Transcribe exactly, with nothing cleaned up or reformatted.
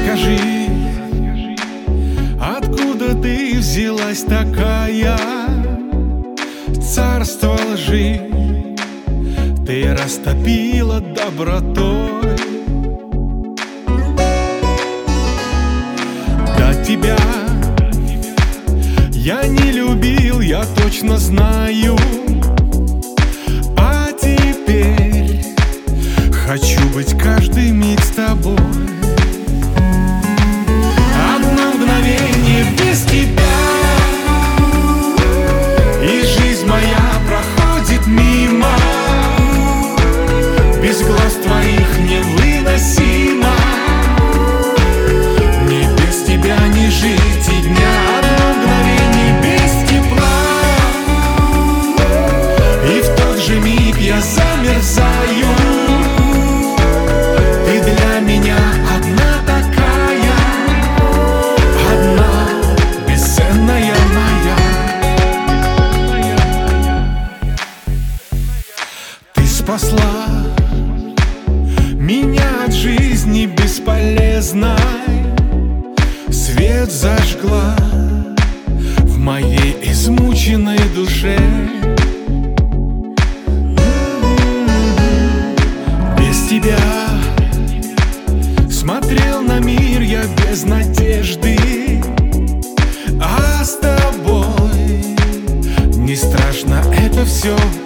Скажи, откуда ты взялась такая? Царство лжи ты растопила добротой. До тебя я не любил, я точно знаю. А теперь хочу быть каждый миг с тобой. Одно мгновение без тебя, и жизнь моя проходит мимо. Без глаз твоих невыносимо. Мне без тебя не жить и дня. Одно мгновение без тепла, и в тот же миг я замерзаю. Ты для меня одна такая, одна бесценная моя. Ты спасла меня от жизни бесполезной, свет зажгла в моей измученной душе. Без тебя смотрел на мир я без надежды, а с тобой не страшно это все.